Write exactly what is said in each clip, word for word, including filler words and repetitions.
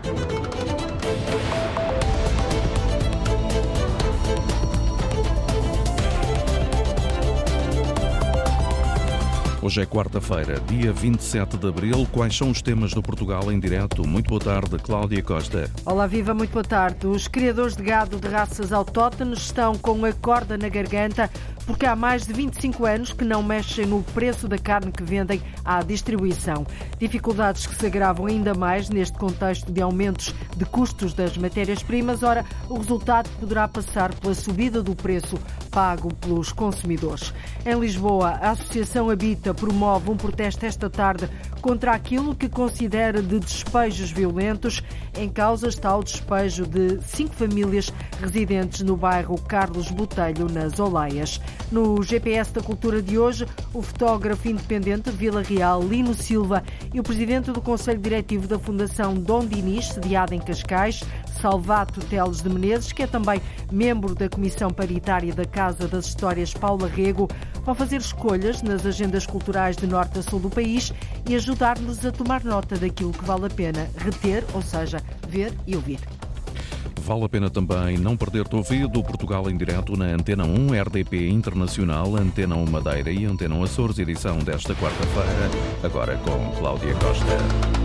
Hoje é quarta-feira, dia vinte e sete de abril. Quais são os temas do Portugal em direto? Muito boa tarde, Cláudia Costa. Olá, viva, muito boa tarde. Os criadores de gado de raças autóctones estão com a corda na garganta porque há mais de vinte e cinco anos que não mexem no preço da carne que vendem à distribuição. Dificuldades que se agravam ainda mais neste contexto de aumentos de custos das matérias-primas. Ora, o resultado poderá passar pela subida do preço pago pelos consumidores. Em Lisboa, a Associação Habita promove um protesto esta tarde contra aquilo que considera de despejos violentos. Em causa está o despejo de cinco famílias residentes no bairro Carlos Botelho, nas Oleias. No G P S da Cultura de hoje, o fotógrafo independente de Vila Real, Lino Silva, e o presidente do Conselho Diretivo da Fundação Dom Dinis, sediada em Cascais, Salvato Teles de Menezes, que é também membro da Comissão Paritária da Casa das Histórias Paula Rego, vão fazer escolhas nas agendas culturais de norte a sul do país e ajudar-nos a tomar nota daquilo que vale a pena reter, ou seja, ver e ouvir. Vale a pena também não perder-te ouvido. Portugal em direto na Antena um, R D P Internacional, Antena um Madeira e Antena um Açores, edição desta quarta-feira, agora com Cláudia Costa.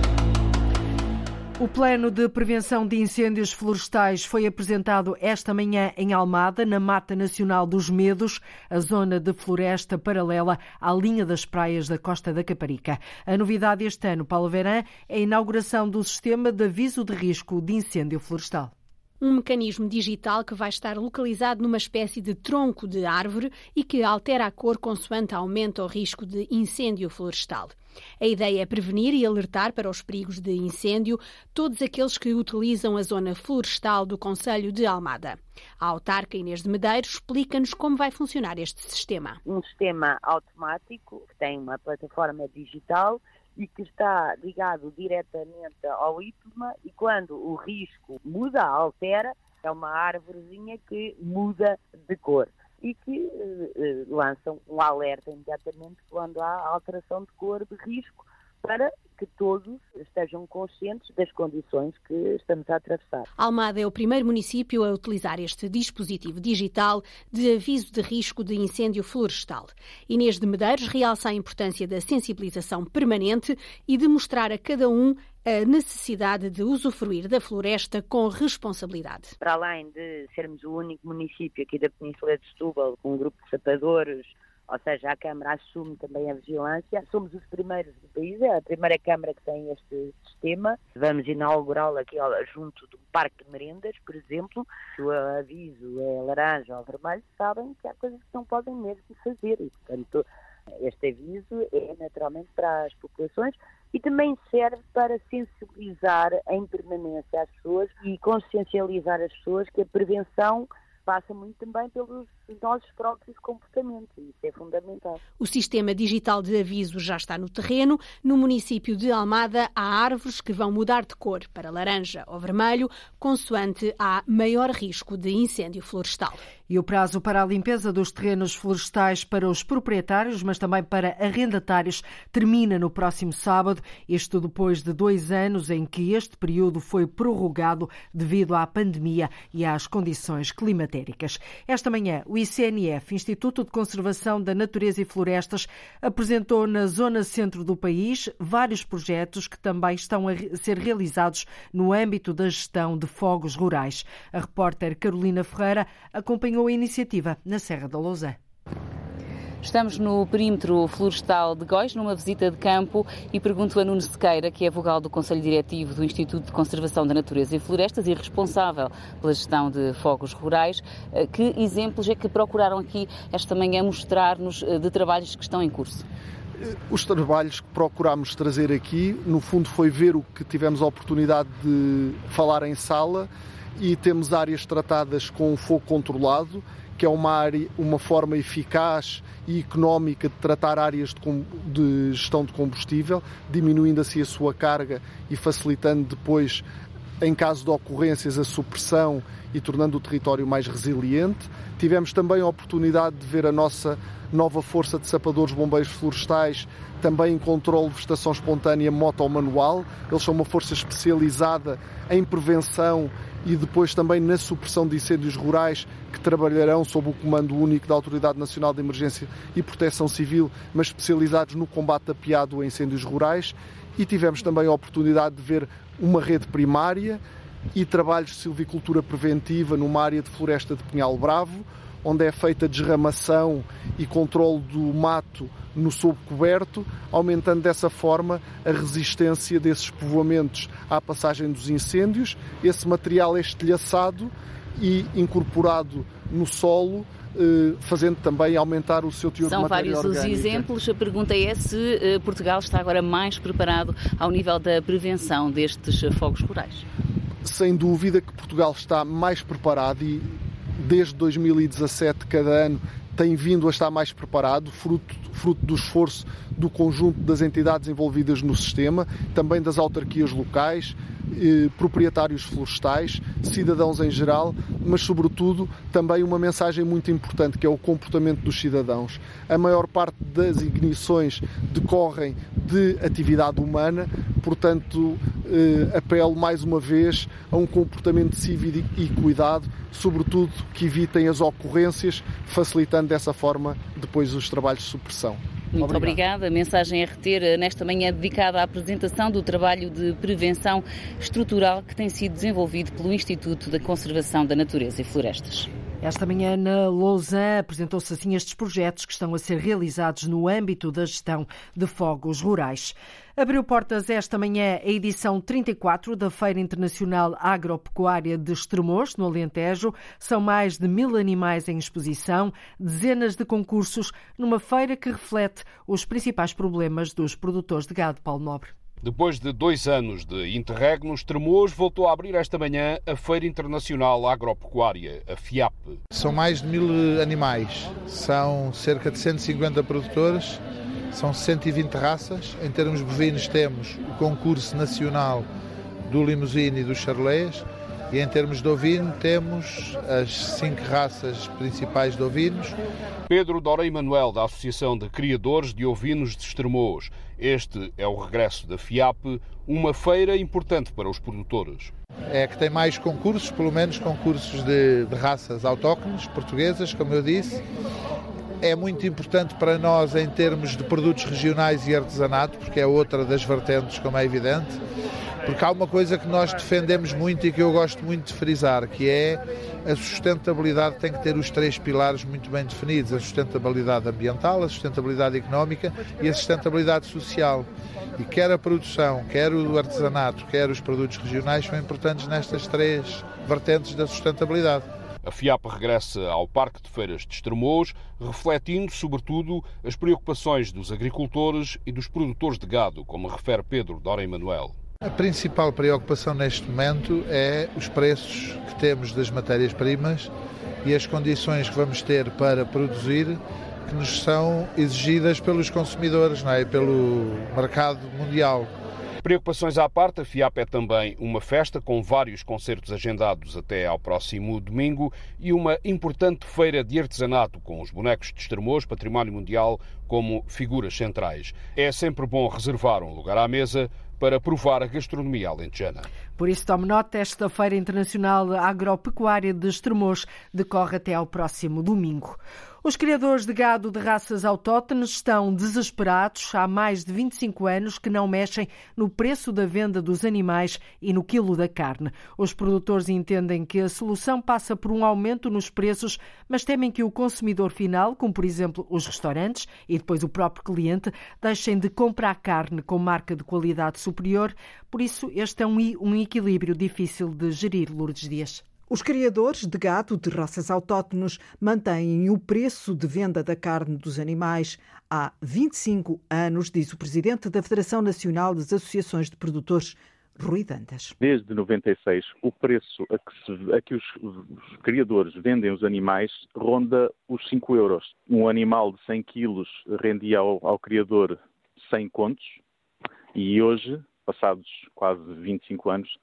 O Plano de Prevenção de Incêndios Florestais foi apresentado esta manhã em Almada, na Mata Nacional dos Medos, a zona de floresta paralela à linha das praias da Costa da Caparica. A novidade este ano, Paulo Verã, é a inauguração do sistema de aviso de risco de incêndio florestal. Um mecanismo digital que vai estar localizado numa espécie de tronco de árvore e que altera a cor consoante aumenta o risco de incêndio florestal. A ideia é prevenir e alertar para os perigos de incêndio todos aqueles que utilizam a zona florestal do concelho de Almada. A autarca Inês de Medeiros explica-nos como vai funcionar este sistema. Um sistema automático que tem uma plataforma digital e que está ligado diretamente ao I P M A, e quando o risco muda, altera, é uma árvorezinha que muda de cor e que eh, lançam um alerta imediatamente quando há alteração de cor de risco, para que todos estejam conscientes das condições que estamos a atravessar. Almada é o primeiro município a utilizar este dispositivo digital de aviso de risco de incêndio florestal. Inês de Medeiros realça a importância da sensibilização permanente e de mostrar a cada um a necessidade de usufruir da floresta com responsabilidade. Para além de sermos o único município aqui da Península de Setúbal com um grupo de sapadores, ou seja, a Câmara assume também a vigilância. Somos os primeiros do país, é a primeira Câmara que tem este sistema. Vamos inaugurá-lo aqui junto de um parque de merendas, por exemplo. Se o aviso é laranja ou vermelho, sabem que há coisas que não podem mesmo fazer. E, portanto, este aviso é naturalmente para as populações e também serve para sensibilizar em permanência as pessoas e consciencializar as pessoas que a prevenção passa muito também pelos nossos próprios comportamentos, e isso é fundamental. O sistema digital de aviso já está no terreno. No município de Almada há árvores que vão mudar de cor para laranja ou vermelho, consoante há maior risco de incêndio florestal. E o prazo para a limpeza dos terrenos florestais para os proprietários, mas também para arrendatários, termina no próximo sábado, isto depois de dois anos em que este período foi prorrogado devido à pandemia e às condições climatéricas. Esta manhã, o I C N F, Instituto de Conservação da Natureza e Florestas, apresentou na zona centro do país vários projetos que também estão a ser realizados no âmbito da gestão de fogos rurais. A repórter Carolina Ferreira acompanhou a iniciativa na Serra da Lousã. Estamos no perímetro florestal de Góis, numa visita de campo, e pergunto a Nuno Sequeira, que é vogal do Conselho Diretivo do Instituto de Conservação da Natureza e Florestas e responsável pela gestão de fogos rurais, que exemplos é que procuraram aqui esta manhã mostrar-nos de trabalhos que estão em curso? Os trabalhos que procurámos trazer aqui, no fundo, foi ver o que tivemos a oportunidade de falar em sala, e temos áreas tratadas com fogo controlado, que é uma, área, uma forma eficaz e económica de tratar áreas de, de gestão de combustível, diminuindo assim a sua carga e facilitando depois em caso de ocorrências, a supressão e tornando o território mais resiliente. Tivemos também a oportunidade de ver a nossa nova força de sapadores bombeiros florestais, também em controle de vegetação espontânea moto-manual. Eles são uma força especializada em prevenção e depois também na supressão de incêndios rurais, que trabalharão sob o comando único da Autoridade Nacional de Emergência e Proteção Civil, mas especializados no combate apiado a incêndios rurais. E tivemos também a oportunidade de ver uma rede primária e trabalhos de silvicultura preventiva numa área de floresta de Pinhal Bravo, onde é feita desramação e controle do mato no sobrecoberto, aumentando dessa forma a resistência desses povoamentos à passagem dos incêndios. Esse material é estilhaçado e incorporado no solo, fazendo também aumentar o seu teor de matéria orgânica. São vários os exemplos. A pergunta é se Portugal está agora mais preparado ao nível da prevenção destes fogos rurais. Sem dúvida que Portugal está mais preparado e desde dois mil e dezassete, cada ano, tem vindo a estar mais preparado, fruto, fruto do esforço do conjunto das entidades envolvidas no sistema, também das autarquias locais, eh, proprietários florestais, cidadãos em geral, mas sobretudo também uma mensagem muito importante, que é o comportamento dos cidadãos. A maior parte das ignições decorrem de atividade humana, portanto, eh, apelo mais uma vez a um comportamento cívico e cuidado, sobretudo que evitem as ocorrências, facilitando dessa forma depois os trabalhos de supressão. Muito Obrigado. Obrigada. A mensagem a reter nesta manhã dedicada à apresentação do trabalho de prevenção estrutural que tem sido desenvolvido pelo Instituto da Conservação da Natureza e Florestas. Esta manhã, na Lausanne, apresentou-se assim estes projetos que estão a ser realizados no âmbito da gestão de fogos rurais. Abriu portas esta manhã a edição trinta e quatro da Feira Internacional Agropecuária de Estremoz, no Alentejo. São mais de mil animais em exposição, dezenas de concursos, numa feira que reflete os principais problemas dos produtores de gado. Paulo Nobre. Depois de dois anos de interregno, Estremoz voltou a abrir esta manhã a Feira Internacional Agropecuária, a FIAP. São mais de mil animais, são cerca de cento e cinquenta produtores, são cento e vinte raças. Em termos bovinos temos o concurso nacional do Limousin e dos Charolais, e em termos de ovino temos as cinco raças principais de ovinos. Pedro Dora Emanuel, da Associação de Criadores de Ovinos de Estremoz. Este é o regresso da FIAP, uma feira importante para os produtores. É que tem mais concursos, pelo menos concursos de, de raças autóctones, portuguesas, como eu disse. É muito importante para nós em termos de produtos regionais e artesanato, porque é outra das vertentes, como é evidente. Porque há uma coisa que nós defendemos muito e que eu gosto muito de frisar, que é a sustentabilidade tem que ter os três pilares muito bem definidos: a sustentabilidade ambiental, a sustentabilidade económica e a sustentabilidade social. E quer a produção, quer o artesanato, quer os produtos regionais são importantes nestas três vertentes da sustentabilidade. A FIAP regressa ao Parque de Feiras de Estremoz, refletindo, sobretudo, as preocupações dos agricultores e dos produtores de gado, como refere Pedro Dora Emanuel. A principal preocupação neste momento é os preços que temos das matérias-primas e as condições que vamos ter para produzir, que nos são exigidas pelos consumidores, não é? Pelo mercado mundial. Preocupações à parte, a FIAP é também uma festa com vários concertos agendados até ao próximo domingo e uma importante feira de artesanato com os bonecos de Estremoz, património mundial, como figuras centrais. É sempre bom reservar um lugar à mesa para provar a gastronomia alentejana. Por isso, tome nota, esta Feira Internacional Agropecuária de Estremoz decorre até ao próximo domingo. Os criadores de gado de raças autóctones estão desesperados. Há mais de vinte e cinco anos que não mexem no preço da venda dos animais e no quilo da carne. Os produtores entendem que a solução passa por um aumento nos preços, mas temem que o consumidor final, como por exemplo os restaurantes e depois o próprio cliente, deixem de comprar carne com marca de qualidade superior. Por isso, este é um, um equilíbrio difícil de gerir, Lourdes Dias. Os criadores de gado de raças autóctones mantêm o preço de venda da carne dos animais há vinte e cinco anos, diz o presidente da Federação Nacional das Associações de Produtores, Rui Dantas. Desde noventa e seis, o preço a que, se, a que os, os criadores vendem os animais ronda os cinco euros. Um animal de cem quilos rendia ao, ao criador cem contos e hoje, passados quase vinte e cinco anos,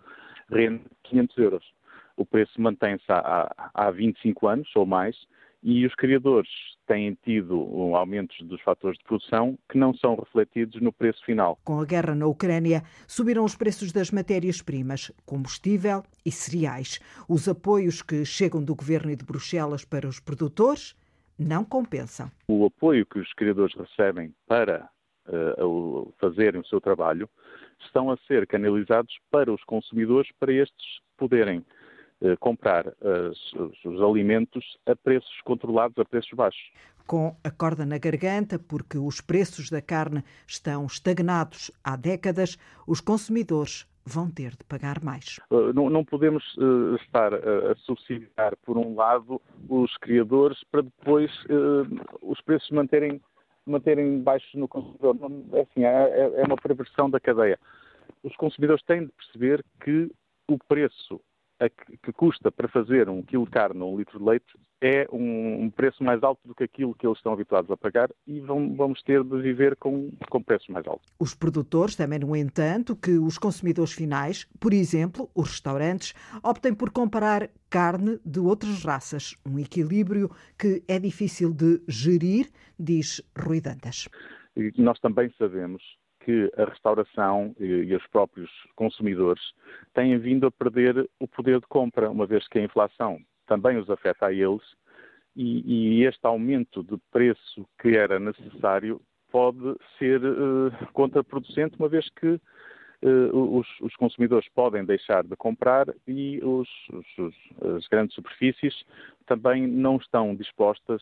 rende quinhentos euros. O preço mantém-se há, há vinte e cinco anos ou mais e os criadores têm tido um aumentos dos fatores de produção que não são refletidos no preço final. Com a guerra na Ucrânia, subiram os preços das matérias-primas, combustível e cereais. Os apoios que chegam do Governo e de Bruxelas para os produtores não compensam. O apoio que os criadores recebem para uh, fazerem o seu trabalho estão a ser canalizados para os consumidores, para estes poderem uh, comprar uh, os, os alimentos a preços controlados, a preços baixos. Com a corda na garganta, porque os preços da carne estão estagnados há décadas, os consumidores vão ter de pagar mais. Uh, não, não podemos uh, estar uh, a subsidiar, por um lado, os criadores para depois uh, os preços manterem, manterem baixos no consumidor. Não, é, assim, é, é uma perversão da cadeia. Os consumidores têm de perceber que o preço a que, que custa para fazer um quilo de carne ou um litro de leite é um, um preço mais alto do que aquilo que eles estão habituados a pagar e vão, vamos ter de viver com, com preços mais altos. Os produtores temem, no entanto, que os consumidores finais, por exemplo, os restaurantes, optem por comprar carne de outras raças. Um equilíbrio que é difícil de gerir, diz Rui Dantas. E nós também sabemos que a restauração e os próprios consumidores têm vindo a perder o poder de compra, uma vez que a inflação também os afeta a eles e, e este aumento de preço que era necessário pode ser uh, contraproducente, uma vez que uh, os, os consumidores podem deixar de comprar e os, os, as grandes superfícies também não estão dispostas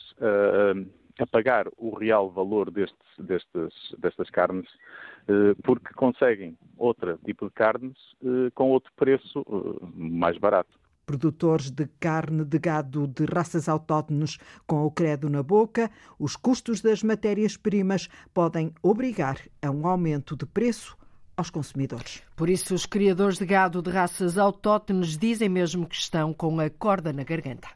a, a pagar o real valor destes, destes, destas carnes, uh, porque conseguem outro tipo de carnes uh, com outro preço uh, mais barato. Produtores de carne de gado de raças autóctones com o credo na boca, os custos das matérias-primas podem obrigar a um aumento de preço aos consumidores. Por isso, os criadores de gado de raças autóctones dizem mesmo que estão com a corda na garganta.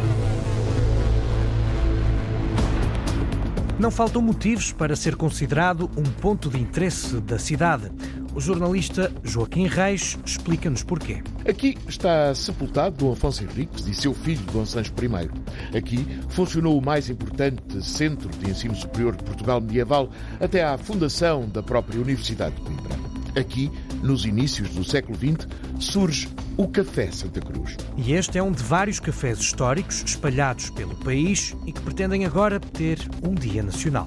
Não faltam motivos para ser considerado um ponto de interesse da cidade. O jornalista Joaquim Reis explica-nos porquê. Aqui está sepultado Dom Afonso Henriques e seu filho Dom Sancho primeiro. Aqui funcionou o mais importante centro de ensino superior de Portugal medieval até à fundação da própria Universidade de Coimbra. Aqui, nos inícios do século vinte, surge o Café Santa Cruz. E este é um de vários cafés históricos espalhados pelo país e que pretendem agora ter um dia nacional.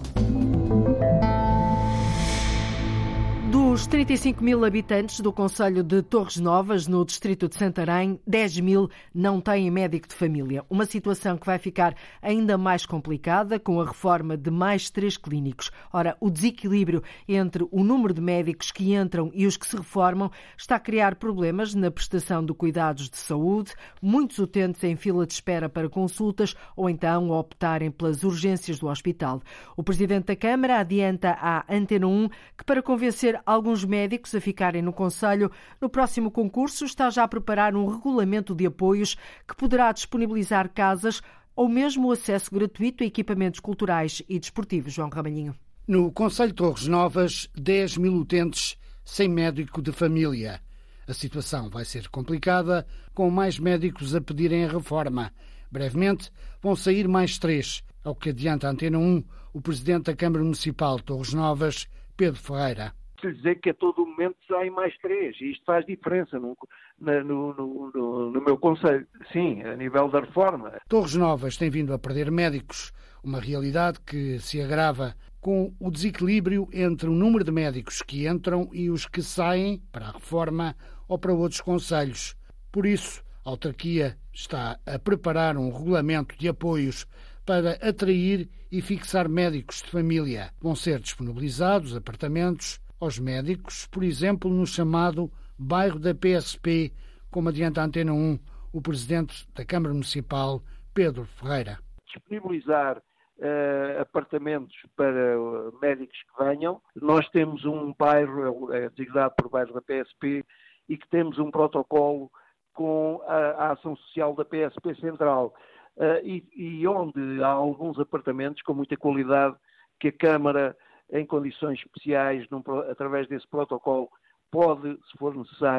Dos trinta e cinco mil habitantes do concelho de Torres Novas, no distrito de Santarém, dez mil não têm médico de família. Uma situação que vai ficar ainda mais complicada com a reforma de mais três clínicos. Ora, o desequilíbrio entre o número de médicos que entram e os que se reformam está a criar problemas na prestação de cuidados de saúde, muitos utentes em fila de espera para consultas ou então optarem pelas urgências do hospital. O presidente da Câmara adianta à Antena um que, para convencer alguns médicos a ficarem no concelho, no próximo concurso está já a preparar um regulamento de apoios que poderá disponibilizar casas ou mesmo o acesso gratuito a equipamentos culturais e desportivos. João Ramalhinho. No concelho de Torres Novas, dez mil utentes sem médico de família. A situação vai ser complicada, com mais médicos a pedirem a reforma. Brevemente vão sair mais três, ao que adianta a Antena um o presidente da Câmara Municipal de Torres Novas, Pedro Ferreira. Se dizer que a todo momento saem mais três, e isto faz diferença no, no, no, no, no meu concelho. Sim, a nível da reforma. Torres Novas tem vindo a perder médicos, uma realidade que se agrava com o desequilíbrio entre o número de médicos que entram e os que saem para a reforma ou para outros concelhos. Por isso, a autarquia está a preparar um regulamento de apoios para atrair e fixar médicos de família. Vão ser disponibilizados apartamentos aos médicos, por exemplo, no chamado bairro da P S P, como adianta a Antena um o presidente da Câmara Municipal, Pedro Ferreira. Disponibilizar uh, apartamentos para uh, médicos que venham. Nós temos um bairro, é designado por bairro da P S P, e que temos um protocolo com a, a ação social da P S P Central. Uh, e, e onde há alguns apartamentos com muita qualidade que a Câmara, em condições especiais, num, através desse protocolo, pode, se for necessário,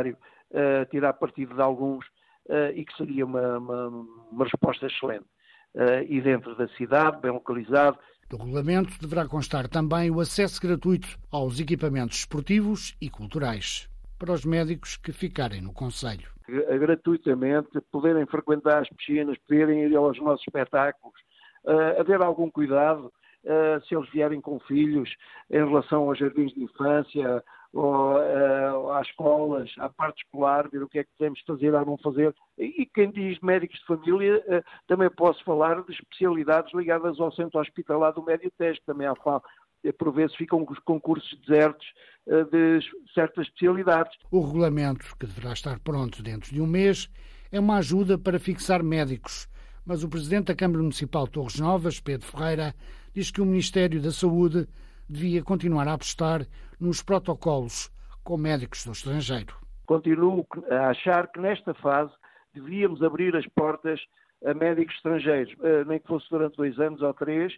uh, tirar partido de alguns uh, e que seria uma, uma, uma resposta excelente. Uh, e dentro da cidade, bem localizado. Do regulamento deverá constar também o acesso gratuito aos equipamentos esportivos e culturais para os médicos que ficarem no concelho. Gratuitamente, poderem frequentar as piscinas, poderem ir aos nossos espetáculos, uh, haver algum cuidado uh, se eles vierem com filhos em relação aos jardins de infância, ou uh, às escolas, à parte escolar, ver o que é que podemos fazer ou não fazer. E quem diz médicos de família, uh, também posso falar de especialidades ligadas ao centro hospitalar do Médio Tejo, também há falta. Por vezes ficam os concursos desertos uh, de certas especialidades. O regulamento, que deverá estar pronto dentro de um mês, é uma ajuda para fixar médicos. Mas o Presidente da Câmara Municipal de Torres Novas, Pedro Ferreira, diz que o Ministério da Saúde devia continuar a apostar nos protocolos com médicos do estrangeiro. Continuo a achar que nesta fase devíamos abrir as portas a médicos estrangeiros, nem que fosse durante dois anos ou três,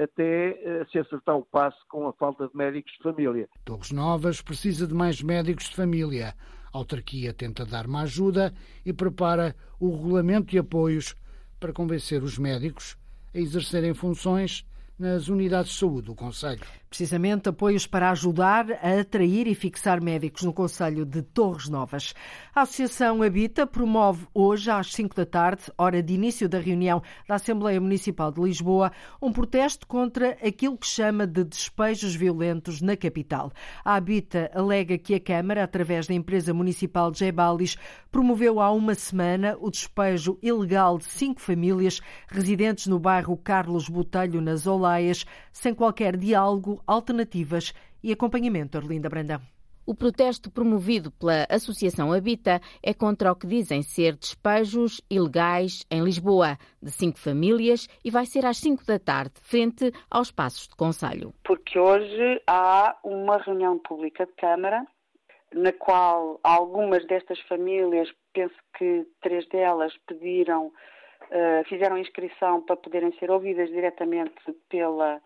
até se acertar o passo com a falta de médicos de família. Torres Novas precisa de mais médicos de família. A autarquia tenta dar uma ajuda e prepara o regulamento de apoios para convencer os médicos a exercerem funções nas unidades de saúde do concelho. Precisamente apoios para ajudar a atrair e fixar médicos no concelho de Torres Novas. A Associação Habita promove hoje, às cinco da tarde, hora de início da reunião da Assembleia Municipal de Lisboa, um protesto contra aquilo que chama de despejos violentos na capital. A Habita alega que a Câmara, através da empresa municipal de Gebalis, promoveu há uma semana o despejo ilegal de cinco famílias residentes no bairro Carlos Botelho, nas Olaias, sem qualquer diálogo, alternativas e acompanhamento. Arlinda Brandão. O protesto promovido pela Associação Habita é contra o que dizem ser despejos ilegais em Lisboa, de cinco famílias, e vai ser às cinco da tarde, frente aos Passos de Concelho. Porque hoje há uma reunião pública de Câmara, na qual algumas destas famílias, penso que três delas pediram, uh, fizeram inscrição para poderem ser ouvidas diretamente pela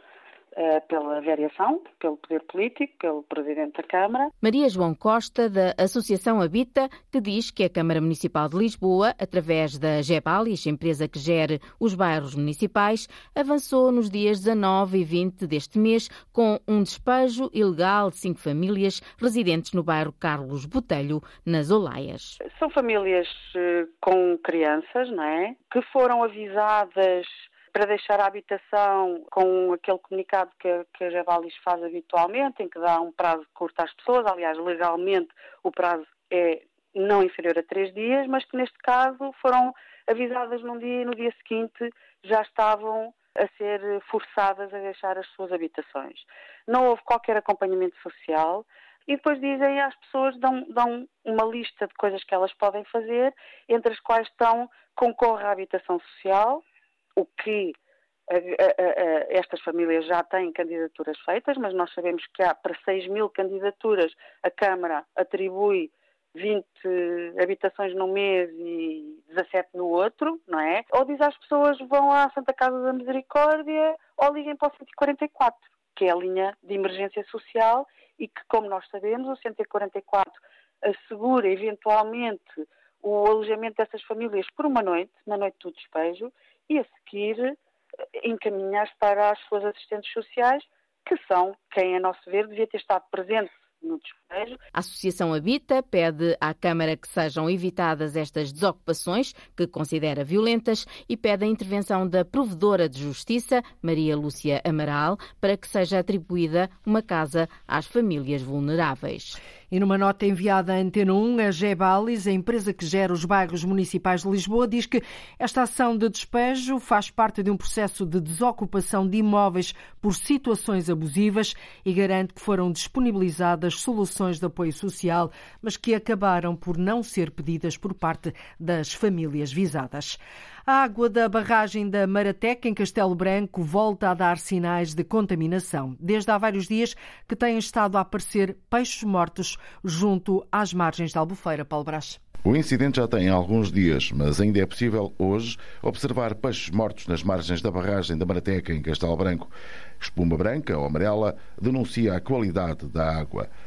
pela variação, pelo poder político, pelo Presidente da Câmara. Maria João Costa, da Associação Habita, que diz que a Câmara Municipal de Lisboa, através da Gebalis, empresa que gere os bairros municipais, avançou nos dias dezanove e vinte deste mês com um despejo ilegal de cinco famílias residentes no bairro Carlos Botelho, nas Olaias. São famílias com crianças, não é? Que foram avisadas para deixar a habitação com aquele comunicado que, que a Gebalis faz habitualmente, em que dá um prazo curto às pessoas. Aliás, legalmente o prazo é não inferior a três dias, mas que neste caso foram avisadas num dia e no dia seguinte já estavam a ser forçadas a deixar as suas habitações. Não houve qualquer acompanhamento social e depois dizem às pessoas, dão, dão uma lista de coisas que elas podem fazer, entre as quais estão concorre à habitação social, o que a, a, a, estas famílias já têm candidaturas feitas, mas nós sabemos que há para seis mil candidaturas, a Câmara atribui vinte habitações num mês e dezassete no outro, não é? Ou diz às pessoas vão à Santa Casa da Misericórdia ou liguem para o cento e quarenta e quatro, que é a linha de emergência social e que, como nós sabemos, o cento e quarenta e quatro assegura eventualmente o alojamento dessas famílias por uma noite, na noite do despejo, e a seguir encaminhar para as suas assistentes sociais, que são quem, a nosso ver, devia ter estado presente no despejo. A Associação Habita pede à Câmara que sejam evitadas estas desocupações, que considera violentas, e pede a intervenção da Provedora de Justiça, Maria Lúcia Amaral, para que seja atribuída uma casa às famílias vulneráveis. E numa nota enviada à Antena um, a Gebalis, a empresa que gera os bairros municipais de Lisboa, diz que esta ação de despejo faz parte de um processo de desocupação de imóveis por situações abusivas e garante que foram disponibilizadas soluções de apoio social, mas que acabaram por não ser pedidas por parte das famílias visadas. A água da barragem da Marateca, em Castelo Branco, volta a dar sinais de contaminação. Desde há vários dias que têm estado a aparecer peixes mortos junto às margens da Albufeira. Paulo Brás. O incidente já tem alguns dias, mas ainda é possível hoje observar peixes mortos nas margens da barragem da Marateca, em Castelo Branco. Espuma branca ou amarela denuncia a qualidade da água.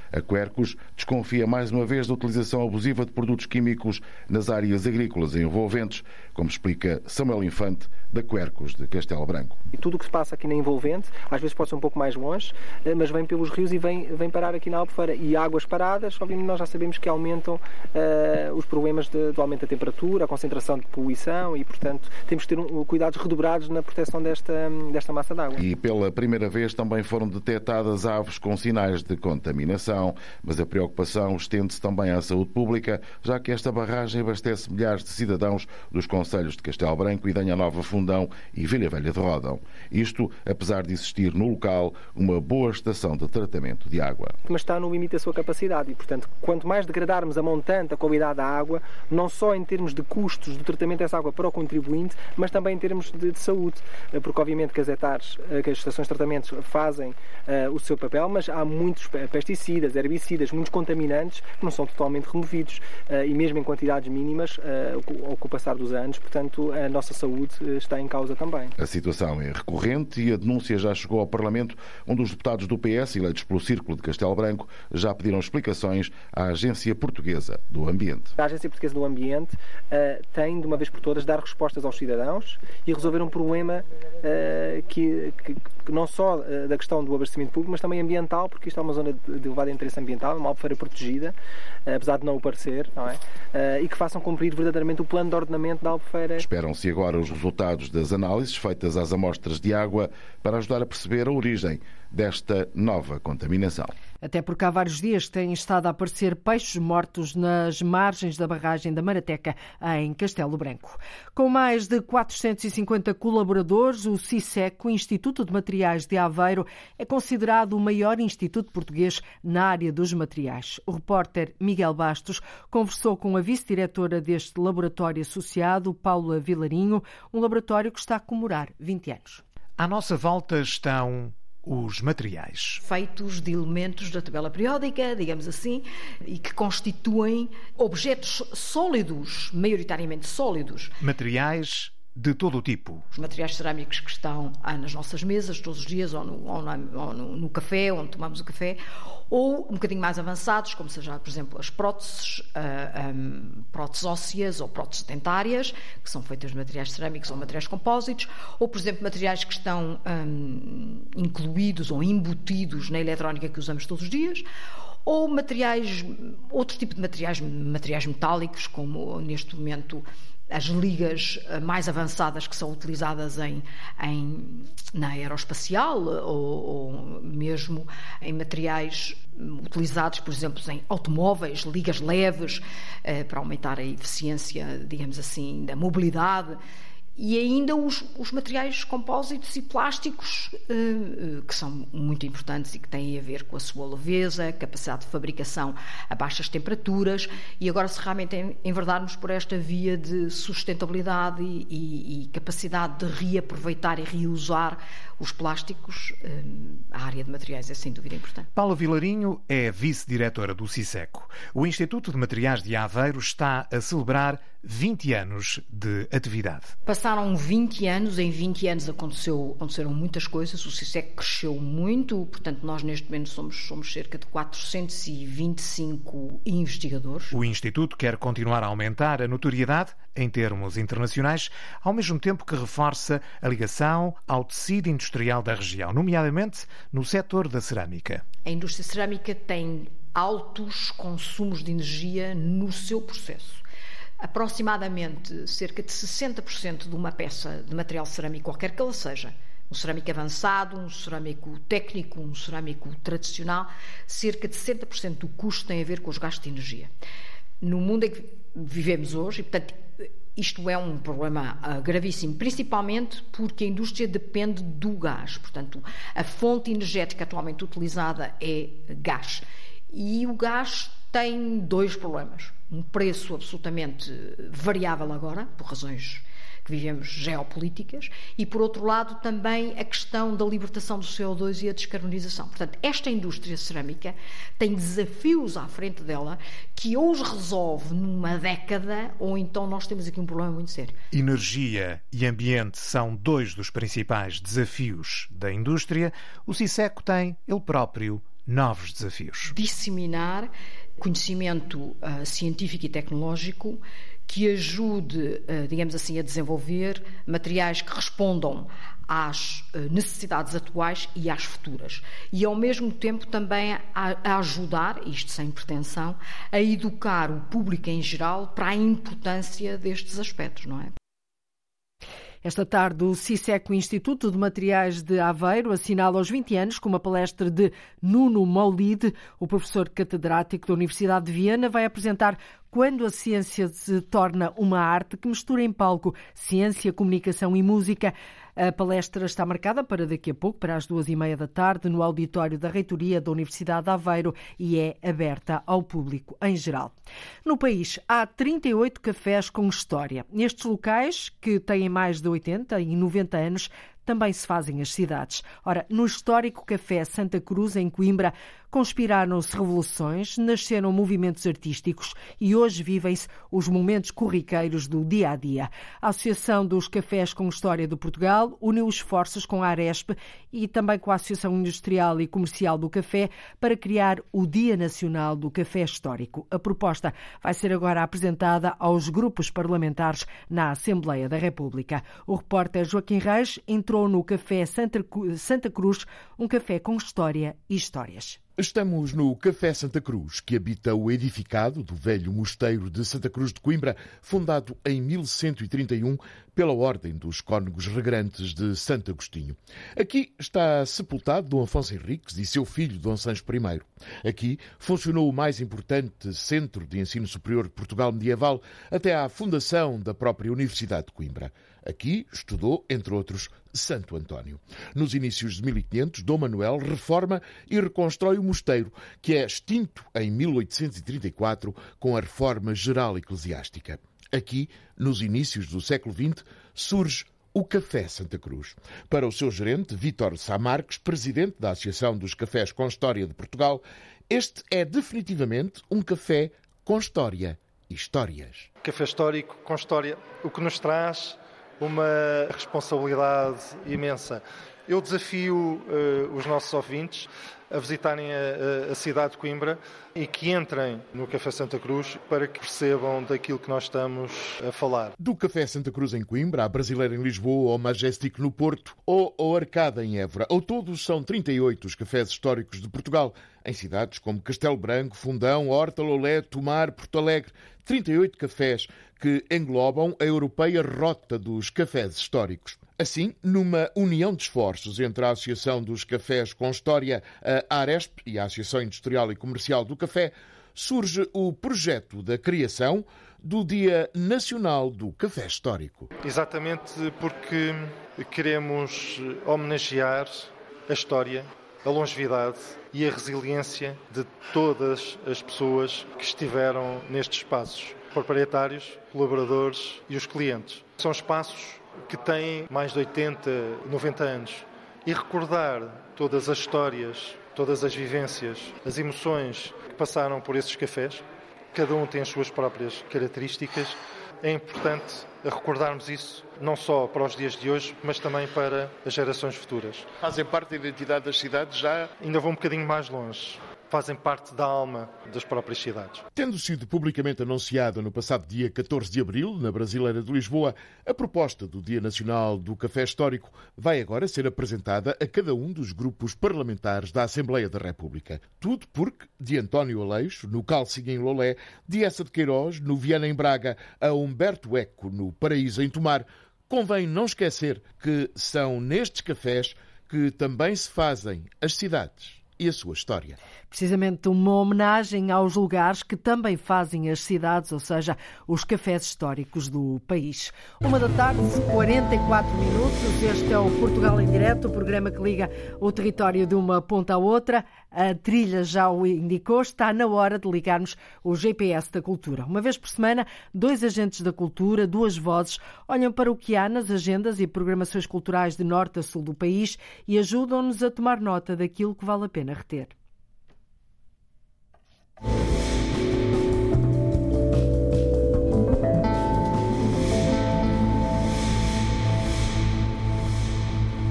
A Quercus desconfia mais uma vez da utilização abusiva de produtos químicos nas áreas agrícolas envolventes, como explica Samuel Infante, da Quercus de Castelo Branco. E tudo o que se passa aqui na envolvente, às vezes pode ser um pouco mais longe, mas vem pelos rios e vem, vem parar aqui na Albufeira. E águas paradas, obviamente nós já sabemos que aumentam uh, os problemas de, do aumento da temperatura, a concentração de poluição e, portanto, temos que ter um, cuidados redobrados na proteção desta, desta massa de água. E pela primeira vez também foram detectadas aves com sinais de contaminação, mas a preocupação estende-se também à saúde pública, já que esta barragem abastece milhares de cidadãos dos concelhos de Castelo Branco, Idanha Nova, Fundão e Vila Velha de Ródão. Isto, apesar de existir no local uma boa estação de tratamento de água. Mas está no limite da sua capacidade e, portanto, quanto mais degradarmos a montante, a qualidade da água, não só em termos de custos do tratamento dessa água para o contribuinte, mas também em termos de, de saúde, porque obviamente que as hectares, que as estações de tratamento fazem uh, o seu papel, mas há muitos pesticidas, herbicidas, muitos contaminantes que não são totalmente removidos uh, e mesmo em quantidades mínimas uh, ao passar dos anos, portanto a nossa saúde uh, está em causa também. A situação é recorrente e a denúncia já chegou ao Parlamento, onde os deputados do P S, eleitos pelo Círculo de Castelo Branco, já pediram explicações à Agência Portuguesa do Ambiente. A Agência Portuguesa do Ambiente uh, tem, de uma vez por todas, dar respostas aos cidadãos e resolver um problema uh, que, que, que não só uh, da questão do abastecimento público, mas também ambiental, porque isto é uma zona de, de elevado interesse ambiental, uma albufeira protegida, uh, apesar de não o parecer, não é? Uh, e que façam cumprir verdadeiramente o plano de ordenamento da albufeira. Esperam-se agora os resultados das análises feitas às amostras de água para ajudar a perceber a origem desta nova contaminação. Até porque há vários dias têm estado a aparecer peixes mortos nas margens da barragem da Marateca, em Castelo Branco. Com mais de quatrocentos e cinquenta colaboradores, o CISEC, o Instituto de Materiais de Aveiro, é considerado o maior instituto português na área dos materiais. O repórter Miguel Bastos conversou com a vice-diretora deste laboratório associado, Paula Vilarinho, um laboratório que está a comemorar vinte anos. À nossa volta estão os materiais. Feitos de elementos da tabela periódica, digamos assim, e que constituem objetos sólidos, maioritariamente sólidos. Materiais de todo o tipo. Os materiais cerâmicos que estão nas nossas mesas todos os dias, ou no, ou na, ou no, no café, onde tomamos o café, ou um bocadinho mais avançados, como seja, por exemplo, as próteses, uh, um, próteses ósseas ou próteses dentárias, que são feitas de materiais cerâmicos ou materiais compósitos, ou, por exemplo, materiais que estão um, incluídos ou embutidos na eletrónica que usamos todos os dias, ou materiais, outro tipo de materiais, materiais metálicos, como neste momento as ligas mais avançadas que são utilizadas em, em, na aeroespacial ou, ou mesmo em materiais utilizados, por exemplo, em automóveis, ligas leves, eh, para aumentar a eficiência, digamos assim, da mobilidade. E ainda os, os materiais compósitos e plásticos, eh, que são muito importantes e que têm a ver com a sua leveza, capacidade de fabricação a baixas temperaturas, e agora se realmente enverdarmos por esta via de sustentabilidade e, e, e capacidade de reaproveitar e reusar os plásticos, eh, a área de materiais é sem dúvida importante. Paula Vilarinho é vice-diretora do CISECO. O Instituto de Materiais de Aveiro está a celebrar vinte anos de atividade. Passaram vinte anos, em vinte anos aconteceu, aconteceram muitas coisas, o CISEC cresceu muito, portanto nós neste momento somos, somos cerca de quatrocentos e vinte e cinco investigadores. O Instituto quer continuar a aumentar a notoriedade em termos internacionais, ao mesmo tempo que reforça a ligação ao tecido industrial da região, nomeadamente no setor da cerâmica. A indústria cerâmica tem altos consumos de energia no seu processo. Aproximadamente cerca de sessenta por cento de uma peça de material cerâmico, qualquer que ela seja, um cerâmico avançado, um cerâmico técnico, um cerâmico tradicional, cerca de sessenta por cento do custo tem a ver com os gastos de energia. No mundo em que vivemos hoje, e portanto isto é um problema uh, gravíssimo, principalmente porque a indústria depende do gás, portanto a fonte energética atualmente utilizada é gás. E o gás tem dois problemas. Um preço absolutamente variável agora, por razões que vivemos geopolíticas, e, por outro lado, também a questão da libertação do C O dois e a descarbonização. Portanto, esta indústria cerâmica tem desafios à frente dela que ou os resolve numa década, ou então nós temos aqui um problema muito sério. Energia e ambiente são dois dos principais desafios da indústria. O CISECO tem, ele próprio, novos desafios. Disseminar conhecimento uh, científico e tecnológico que ajude, uh, digamos assim, a desenvolver materiais que respondam às uh, necessidades atuais e às futuras. E, ao mesmo tempo, também a, a ajudar, isto sem pretensão, a educar o público em geral para a importância destes aspectos, não é? Esta tarde, o CISEC, o Instituto de Materiais de Aveiro, assinala aos vinte anos com uma palestra de Nuno Maulide. O professor catedrático da Universidade de Viena vai apresentar Quando a ciência se torna uma arte, que mistura em palco ciência, comunicação e música. A palestra está marcada para daqui a pouco, para as duas e meia da tarde, no auditório da Reitoria da Universidade de Aveiro e é aberta ao público em geral. No país, há trinta e oito cafés com história. Nestes locais, que têm mais de oitenta e noventa anos, também se fazem as cidades. Ora, no histórico Café Santa Cruz, em Coimbra, conspiraram-se revoluções, nasceram movimentos artísticos e hoje vivem-se os momentos corriqueiros do dia-a-dia. A Associação dos Cafés com História de Portugal uniu esforços com a Aresp e também com a Associação Industrial e Comercial do Café para criar o Dia Nacional do Café Histórico. A proposta vai ser agora apresentada aos grupos parlamentares na Assembleia da República. O repórter Joaquim Reis entrou no Café Santa Cruz, um café com história e histórias. Estamos no Café Santa Cruz, que habita o edificado do velho mosteiro de Santa Cruz de Coimbra, fundado em mil cento e trinta e um pela Ordem dos Cónegos Regrantes de Santo Agostinho. Aqui está sepultado Dom Afonso Henriques e seu filho Dom Sancho I. Aqui funcionou o mais importante centro de ensino superior de Portugal medieval até à fundação da própria Universidade de Coimbra. Aqui estudou, entre outros, Santo António. Nos inícios de mil e quinhentos, Dom Manuel reforma e reconstrói o mosteiro, que é extinto em mil oitocentos e trinta e quatro com a Reforma Geral Eclesiástica. Aqui, nos inícios do século vinte, surge o Café Santa Cruz. Para o seu gerente, Vítor Sá Marques, presidente da Associação dos Cafés com História de Portugal, este é definitivamente um café com história e histórias. Café histórico com história, o que nos traz uma responsabilidade imensa. Eu desafio uh, os nossos ouvintes a visitarem a, a cidade de Coimbra e que entrem no Café Santa Cruz para que percebam daquilo que nós estamos a falar. Do Café Santa Cruz em Coimbra, à Brasileira em Lisboa, ao Majestic no Porto ou ao Arcada em Évora. Ao todos são trinta e oito os cafés históricos de Portugal, em cidades como Castelo Branco, Fundão, Horta, Lolé, Tomar, Porto Alegre. trinta e oito cafés que englobam a europeia rota dos cafés históricos. Assim, numa união de esforços entre a Associação dos Cafés com História, a Aresp e a Associação Industrial e Comercial do Café, surge o projeto da criação do Dia Nacional do Café Histórico. Exatamente porque queremos homenagear a história, a longevidade e a resiliência de todas as pessoas que estiveram nestes espaços, proprietários, colaboradores e os clientes. São espaços que têm mais de oitenta, noventa anos e recordar todas as histórias, todas as vivências, as emoções que passaram por esses cafés, cada um tem as suas próprias características. É importante recordarmos isso, não só para os dias de hoje, mas também para as gerações futuras. Fazem parte da identidade das cidades já? Ainda vou um bocadinho mais longe. Fazem parte da alma das próprias cidades. Tendo sido publicamente anunciada no passado dia catorze de abril, na Brasileira de Lisboa, a proposta do Dia Nacional do Café Histórico vai agora ser apresentada a cada um dos grupos parlamentares da Assembleia da República. Tudo porque, de António Aleixo, no Calcinha em Lolé, de Essa de Queiroz, no Viana em Braga, a Humberto Eco, no Paraíso em Tomar, convém não esquecer que são nestes cafés que também se fazem as cidades e a sua história. Precisamente uma homenagem aos lugares que também fazem as cidades, ou seja, os cafés históricos do país. Uma da tarde, quarenta e quatro minutos. Este é o Portugal em Direto, o programa que liga o território de uma ponta à outra. A trilha já o indicou, está na hora de ligarmos o G P S da Cultura. Uma vez por semana, dois agentes da cultura, duas vozes, olham para o que há nas agendas e programações culturais de norte a sul do país e ajudam-nos a tomar nota daquilo que vale a pena reter.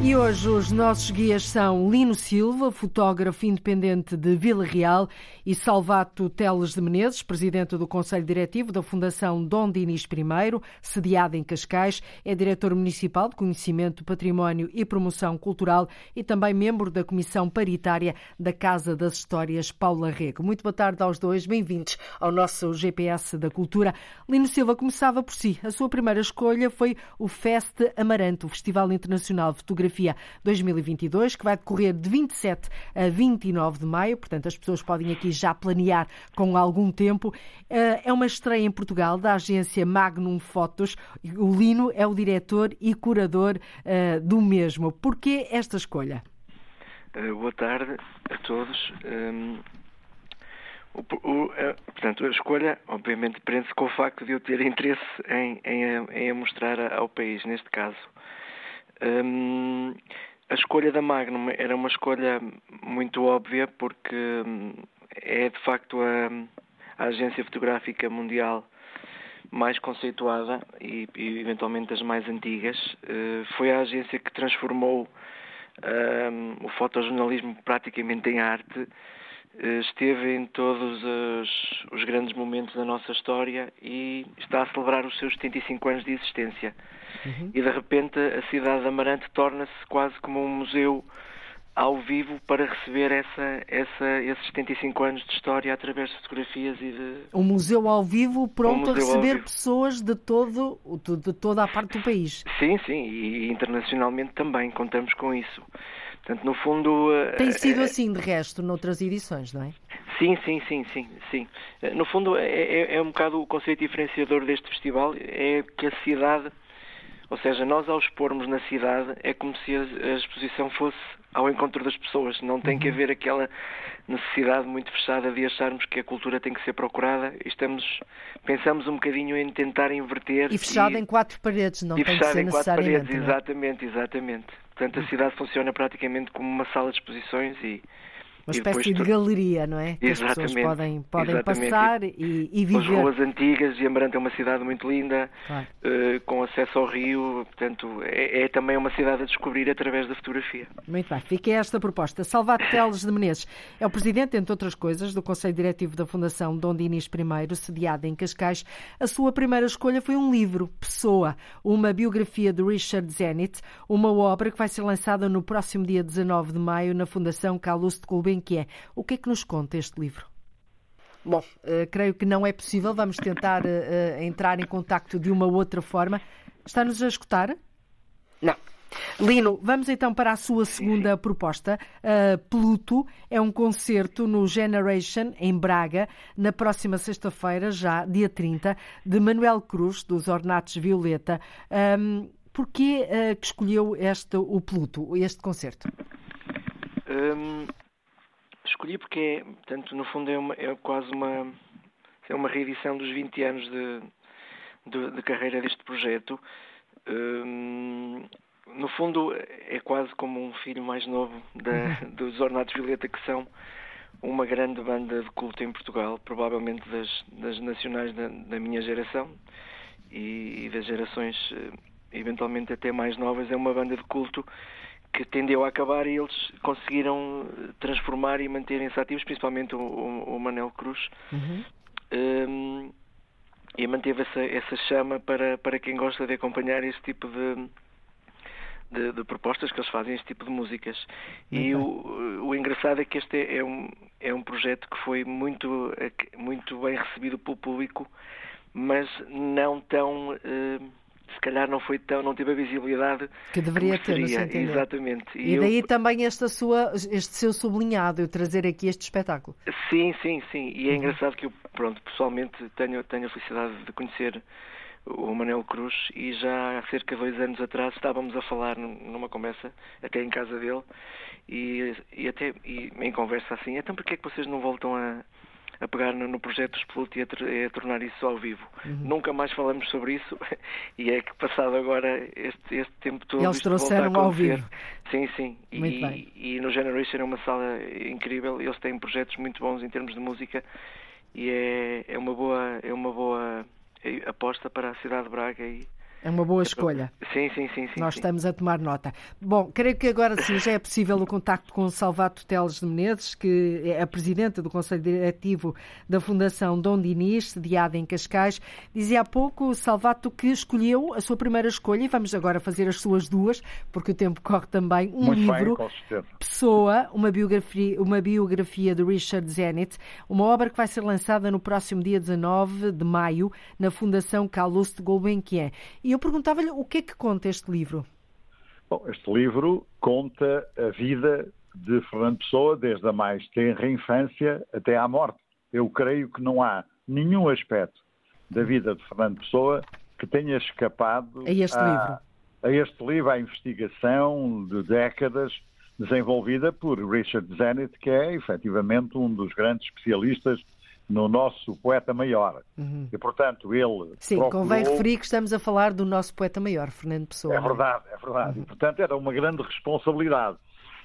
E hoje os nossos guias são Lino Silva, fotógrafo independente de Vila Real, e Salvato Teles de Menezes, presidente do Conselho Diretivo da Fundação Dom Dinis I, sediada em Cascais, é diretor municipal de Conhecimento, Património e Promoção Cultural e também membro da Comissão Paritária da Casa das Histórias Paula Rego. Muito boa tarde aos dois, bem-vindos ao nosso G P S da Cultura. Lino Silva, começava por si. A sua primeira escolha foi o Fest Amarante, o Festival Internacional de Fotografia dois mil e vinte e dois, que vai decorrer de vinte e sete a vinte e nove de maio, portanto as pessoas podem aqui já planear com algum tempo. É uma estreia em Portugal da agência Magnum Fotos. O Lino é o diretor e curador do mesmo. Porquê esta escolha? Uh, boa tarde a todos. Um, o, o, uh, portanto, a escolha, obviamente, prende-se com o facto de eu ter interesse em, em, em mostrar ao país, neste caso. Um, a escolha da Magnum era uma escolha muito óbvia porque um, é de facto a, a agência fotográfica mundial mais conceituada e, e eventualmente das mais antigas. Uh, foi a agência que transformou um, o fotojornalismo praticamente em arte. Uh, esteve em todos os, os grandes momentos da nossa história e está a celebrar os seus setenta e cinco anos de existência. Uhum. E de repente a cidade de Amarante torna-se quase como um museu ao vivo para receber essa, essa, esses setenta e cinco anos de história através de fotografias e de... Um museu ao vivo pronto um a receber pessoas de, todo, de toda a parte do país. Sim, sim, e internacionalmente também contamos com isso. Portanto, no fundo... Tem sido assim, de resto, noutras edições, não é? Sim, sim, sim, sim, sim. No fundo, é, é, é um bocado o conceito diferenciador deste festival, é que a cidade... Ou seja, nós ao expormos na cidade é como se a, a exposição fosse ao encontro das pessoas. Não tem que haver aquela necessidade muito fechada de acharmos que a cultura tem que ser procurada. Estamos, pensamos um bocadinho em tentar inverter. E fechada e, em quatro paredes, não e tem que ser em quatro paredes, não é? exatamente, exatamente. Portanto, a cidade funciona praticamente como uma sala de exposições e... Uma espécie de galeria, não é? Que exatamente, as pessoas podem, podem exatamente. passar e, e viver. As ruas antigas, e Amarante é uma cidade muito linda, claro. uh, com acesso ao rio, portanto, é, é também uma cidade a descobrir através da fotografia. Muito bem, fica esta proposta. Salvato Teles de Menezes é o presidente, entre outras coisas, do Conselho Diretivo da Fundação Dom Dinis I, sediada em Cascais. A sua primeira escolha foi um livro, Pessoa, uma biografia de Richard Zenit, uma obra que vai ser lançada no próximo dia dezanove de maio na Fundação Calouste de Gulbenkian. Que é. O que é que nos conta este livro? Bom, uh, creio que não é possível. Vamos tentar uh, uh, entrar em contacto de uma outra forma. Está-nos a escutar? Não. Lino, vamos então para a sua segunda sim, sim. proposta. Uh, Pluto é um concerto no Generation, em Braga, na próxima sexta-feira, já dia trinta, de Manuel Cruz, dos Ornatos Violeta. Um, porquê uh, que escolheu este, o Pluto, este concerto? Um... Escolhi porque, é, portanto, no fundo é, uma, é quase uma, é uma reedição dos vinte anos de, de, de carreira deste projeto. Um, no fundo é quase como um filho mais novo da, dos Ornatos Violeta, que são uma grande banda de culto em Portugal, provavelmente das, das nacionais da, da minha geração e, e das gerações eventualmente até mais novas. É uma banda de culto que tendeu a acabar e eles conseguiram transformar e manterem-se ativos, principalmente o, o, o Manuel Cruz, uhum. um, e manteve essa, essa chama para, para quem gosta de acompanhar este tipo de, de, de propostas que eles fazem, este tipo de músicas. Muito e o, o engraçado é que este é, é, um, é um projeto que foi muito, muito bem recebido pelo público, mas não tão... Uh, se calhar não foi tão, não teve a visibilidade que deveria ter, no seu entender. Exatamente. E, e daí eu... também esta sua, este seu sublinhado, eu trazer aqui este espetáculo. Sim, sim, sim. E é uhum. engraçado que eu, pronto, pessoalmente tenho, tenho a felicidade de conhecer o Manuel Cruz e já há cerca de dois anos atrás estávamos a falar numa conversa, até em casa dele, e, e até e, em conversa assim, então porquê é que vocês não voltam a a pegar no, no projeto do Splut e a, a tornar isso ao vivo. Uhum. Nunca mais falamos sobre isso e é que passado agora este, este tempo todo... Eles trouxeram ao vivo. Sim, sim. E, e no Generation é uma sala incrível. Eles têm projetos muito bons em termos de música e é, é, uma, boa, é uma boa aposta para a cidade de Braga e É uma boa escolha. Sim, sim, sim. sim Nós sim. estamos a tomar nota. Bom, creio que agora sim já é possível o contacto com Salvato Teles de Menezes, que é a presidente do Conselho Diretivo da Fundação Dom Dinis, sediada em Cascais. Dizia há pouco, Salvato, que escolheu a sua primeira escolha, e vamos agora fazer as suas duas, porque o tempo corre também, um Muito livro, bem, com certeza. Pessoa, uma biografia, uma biografia de Richard Zenit, uma obra que vai ser lançada no próximo dia dezanove de maio, na Fundação Calouste Gulbenkian. E eu perguntava-lhe o que é que conta este livro. Bom, este livro conta a vida de Fernando Pessoa desde a mais tenra infância até à morte. Eu creio que não há nenhum aspecto da vida de Fernando Pessoa que tenha escapado a este, a, livro. a este livro, à investigação de décadas desenvolvida por Richard Zenit, que é efetivamente um dos grandes especialistas no nosso poeta maior. Uhum. E, portanto, ele Sim, procurou... convém referir que estamos a falar do nosso poeta maior, Fernando Pessoa. É verdade, é verdade. Uhum. E, portanto, era uma grande responsabilidade.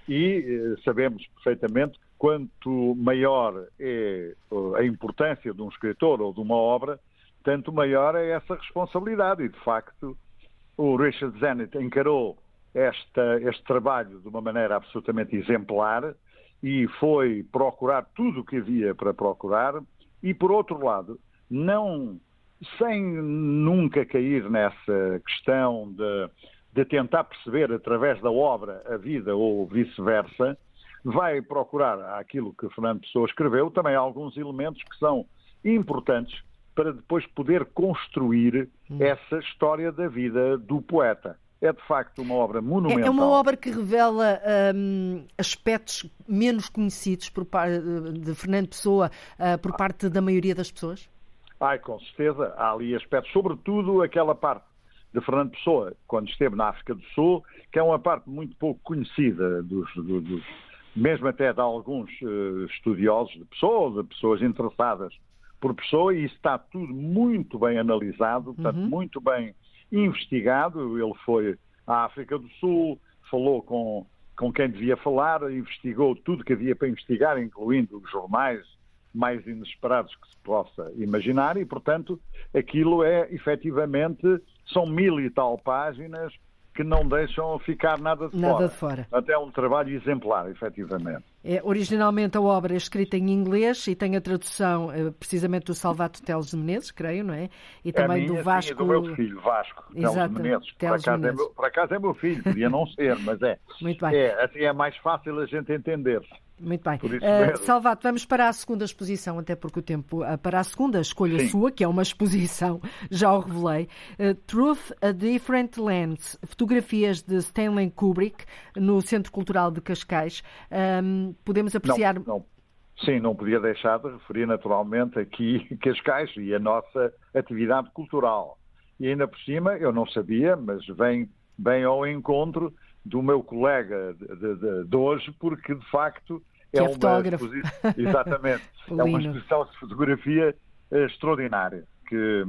E eh, sabemos perfeitamente que quanto maior é a importância de um escritor ou de uma obra, tanto maior é essa responsabilidade. E, de facto, o Richard Zenit encarou esta, este trabalho de uma maneira absolutamente exemplar e foi procurar tudo o que havia para procurar e, por outro lado, não sem nunca cair nessa questão de, de tentar perceber através da obra a vida ou vice-versa, vai procurar aquilo que Fernando Pessoa escreveu, também alguns elementos que são importantes para depois poder construir hum. essa história da vida do poeta. É, de facto, uma obra monumental. É uma obra que revela um, aspectos menos conhecidos por parte de Fernando Pessoa uh, por parte da maioria das pessoas? Ai, com certeza. Há ali aspectos, sobretudo aquela parte de Fernando Pessoa, quando esteve na África do Sul, que é uma parte muito pouco conhecida, dos, dos, dos, mesmo até de alguns uh, estudiosos de Pessoa, de pessoas interessadas por Pessoa, e isso está tudo muito bem analisado, portanto, uhum. muito bem investigado. Ele foi à África do Sul, falou com, com quem devia falar, investigou tudo que havia para investigar, incluindo os jornais mais inesperados que se possa imaginar, e, portanto, aquilo é, efetivamente, são mil e tal páginas que não deixam ficar nada de nada fora. De fora. Até um trabalho exemplar, efetivamente. É, originalmente a obra é escrita em inglês e tem a tradução precisamente do Salvato Teles de Menezes, creio, não é? E também é minha, do Vasco... do meu filho, Vasco Teles de Menezes. Por acaso, Menezes. É meu, por acaso é meu filho, podia não ser, mas é. Muito bem. É, assim é mais fácil a gente entender. Muito bem. Uh, Salvato, vamos para a segunda exposição, até porque o tempo... Uh, para a segunda escolha Sim. sua, que é uma exposição, já o revelei. Uh, Truth, a Different Lens. Fotografias de Stanley Kubrick, no Centro Cultural de Cascais. Um, podemos apreciar... Não, não. Sim, não podia deixar de referir naturalmente aqui Cascais e a nossa atividade cultural. E ainda por cima, eu não sabia, mas vem bem ao encontro do meu colega de, de, de, de hoje, porque de facto... Que é, é fotógrafo. Exposição, exatamente. É uma exposição de fotografia extraordinária que,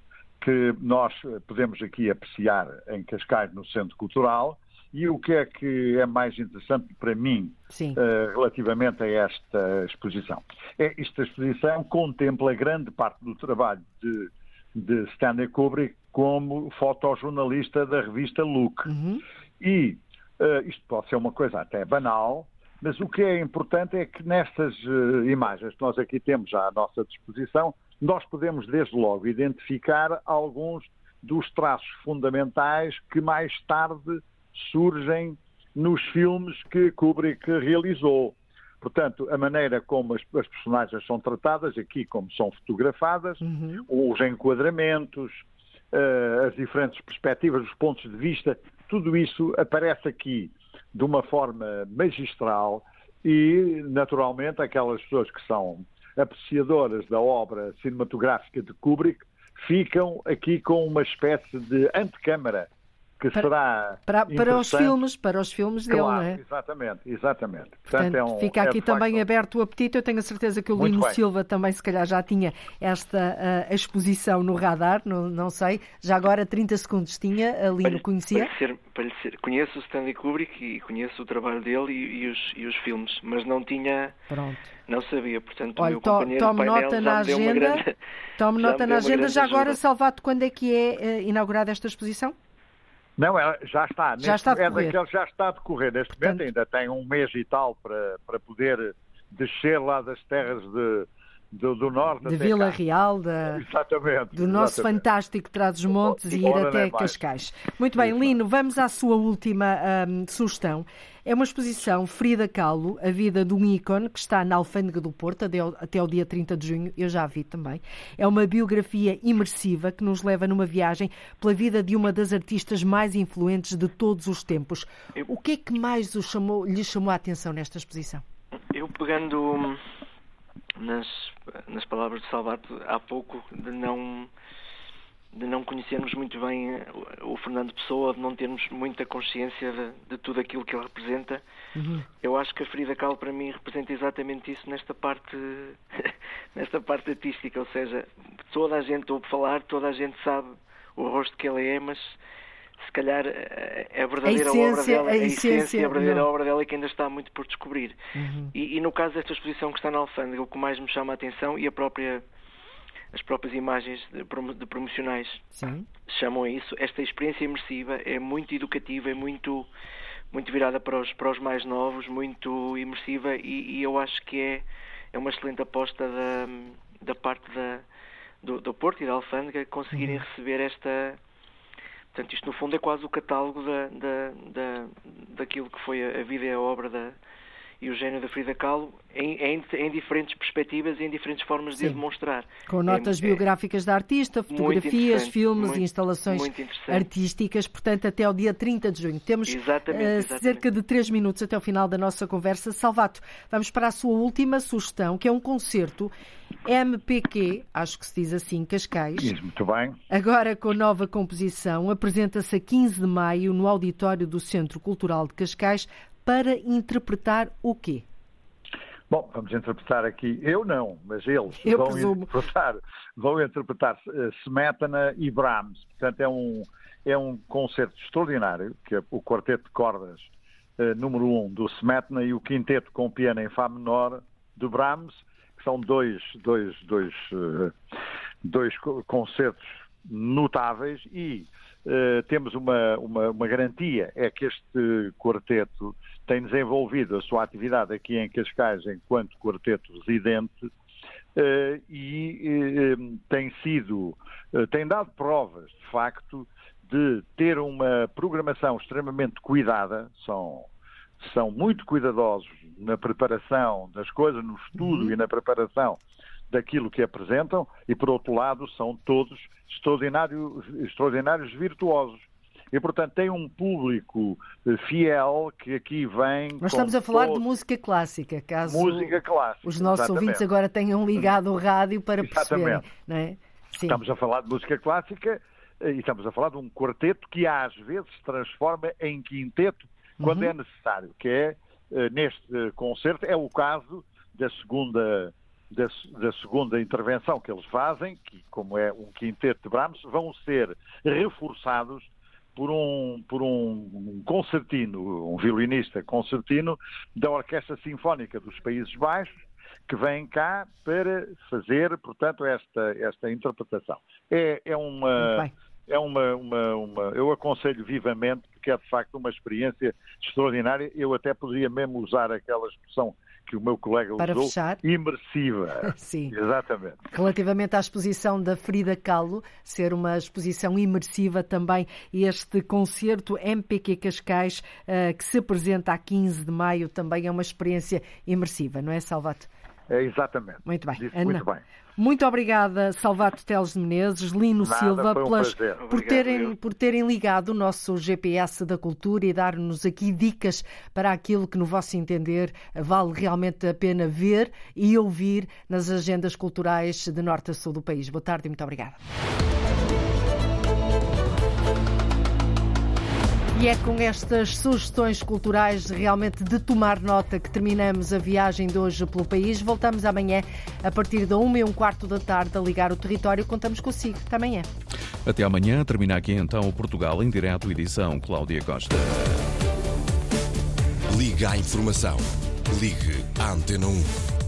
que nós podemos aqui apreciar em Cascais, no Centro Cultural. E o que é que é mais interessante para mim uh, relativamente a esta exposição? É, esta exposição contempla grande parte do trabalho de, de Stanley Kubrick como fotojornalista da revista Look. Uhum. E uh, isto pode ser uma coisa até banal, mas o que é importante é que nestas uh, imagens que nós aqui temos à nossa disposição, nós podemos desde logo identificar alguns dos traços fundamentais que mais tarde surgem nos filmes que Kubrick realizou. Portanto, a maneira como as, as personagens são tratadas, aqui como são fotografadas, uhum. os enquadramentos, uh, as diferentes perspectivas, os pontos de vista, tudo isso aparece aqui de uma forma magistral e, naturalmente, aquelas pessoas que são apreciadoras da obra cinematográfica de Kubrick ficam aqui com uma espécie de antecâmara que para, será para, para os filmes, para os filmes dele, claro, não é? Exatamente, exatamente. Portanto, Portanto é um, fica aqui é também facto... aberto o apetite. Eu tenho a certeza que o Lino Silva também, se calhar, já tinha esta uh, exposição no radar, não, não sei. Já agora, trinta segundos tinha, a Lino para, conhecia? Para lhe ser, para lhe ser, conheço o Stanley Kubrick e conheço o trabalho dele e, e, os, e os filmes, mas não tinha... Pronto. Não sabia, portanto, Olha, o meu companheiro tome de painel nota na agenda. Grande, tome nota na agenda. Já agora, Salvato, quando é que é uh, inaugurada esta exposição? Não, ela já está. Já está a decorrer. É daquele, já está a decorrer. Neste Portanto... momento ainda tem um mês e tal para, para poder descer lá das terras de, do, do norte. De Vila cá. Real, da, exatamente, do nosso exatamente. fantástico Trás-os-Montes e ir até Cascais. Muito bem, Lino, vamos à sua última um, sugestão. É uma exposição Frida Kahlo, a vida de um ícone, que está na Alfândega do Porto até ao dia trinta de junho, eu já a vi também. É uma biografia imersiva que nos leva numa viagem pela vida de uma das artistas mais influentes de todos os tempos. Eu... O que é que mais o chamou, lhe chamou a atenção nesta exposição? Eu pegando nas, nas palavras de Salvato há pouco, de não... de não conhecermos muito bem o Fernando Pessoa, de não termos muita consciência de, de tudo aquilo que ele representa. Uhum. Eu acho que a Frida Kahlo para mim representa exatamente isso nesta parte nesta parte artística, ou seja, toda a gente ouve falar, toda a gente sabe o rosto que ela é, mas se calhar a verdadeira a essência, obra dela, a, a essência, essência, a verdadeira não. obra dela é que ainda está muito por descobrir. Uhum. E, e no caso desta exposição que está na Alfândega, o que mais me chama a atenção e a própria as próprias imagens de, de promocionais Sim. chamam a isso. Esta experiência imersiva é muito educativa, é muito, muito virada para os, para os mais novos, muito imersiva e, e eu acho que é, é uma excelente aposta da, da parte da, do, do Porto e da Alfândega conseguirem uhum. receber esta... Portanto, isto no fundo é quase o catálogo da, da, da, daquilo que foi a, a vida e a obra da... e o gênio da Frida Kahlo em, em, em diferentes perspectivas e em diferentes formas Sim. de demonstrar. Com notas é, biográficas é, da artista, fotografias, filmes muito, e instalações artísticas, portanto, até ao dia trinta de junho. Temos exatamente, uh, exatamente. cerca de três minutos até o final da nossa conversa. Salvato, vamos para a sua última sugestão, que é um concerto M P Q, acho que se diz assim, Cascais. Diz muito bem. Agora com nova composição, apresenta-se a quinze de maio no auditório do Centro Cultural de Cascais para interpretar o quê? Bom, vamos interpretar aqui, eu não, mas eles eu vão presumo. interpretar, vão interpretar uh, Smetana e Brahms. Portanto, é um, é um concerto extraordinário, que é o quarteto de cordas uh, número um do Smetana e o quinteto com piano em Fá menor do Brahms, que são dois, dois, dois, uh, dois concertos notáveis e Uh, temos uma, uma, uma garantia, é que este quarteto tem desenvolvido a sua atividade aqui em Cascais enquanto quarteto residente uh, e uh, tem sido, uh, tem dado provas, de facto, de ter uma programação extremamente cuidada, são, são muito cuidadosos na preparação das coisas, no estudo uhum. e na preparação daquilo que apresentam e, por outro lado, são todos extraordinários, extraordinários virtuosos. E, portanto, tem um público fiel que aqui vem... Nós estamos a falar todo... de música clássica, caso música clássica, os nossos exatamente. ouvintes agora tenham ligado o rádio para perceberem. Não é? Sim. Estamos a falar de música clássica e estamos a falar de um quarteto que às vezes se transforma em quinteto quando uhum. é necessário, que é, neste concerto, é o caso da segunda... Da, da segunda intervenção que eles fazem, que como é um quinteto de Brahms, vão ser reforçados por um, por um concertino, um violinista concertino da Orquestra Sinfónica dos Países Baixos, que vem cá para fazer, portanto, esta, esta interpretação. É, é uma... É uma, uma, uma... Eu aconselho vivamente, porque é de facto uma experiência extraordinária. Eu até poderia mesmo usar aquela expressão que o meu colega para usou, fechar. Imersiva. Sim. Exatamente. Relativamente à exposição da Frida Kahlo, ser uma exposição imersiva também, este concerto M P Q Cascais, uh, que se apresenta a quinze de maio, também é uma experiência imersiva, não é, Salvato? É, exatamente. Muito bem. Disse muito bem. Muito obrigada, Salvato Teles de Menezes, Lino Nada, Silva, um pelas, por, terem, Obrigado, por terem ligado o nosso G P S da cultura e dar-nos aqui dicas para aquilo que, no vosso entender, vale realmente a pena ver e ouvir nas agendas culturais de norte a sul do país. Boa tarde e muito obrigada. E é com estas sugestões culturais realmente de tomar nota que terminamos a viagem de hoje pelo país. Voltamos amanhã a partir da uma e um quarto da tarde a ligar o território. Contamos consigo. Até amanhã. Até amanhã. Termina aqui então o Portugal em Direto, edição Cláudia Costa. Liga à informação. Ligue à Antena um.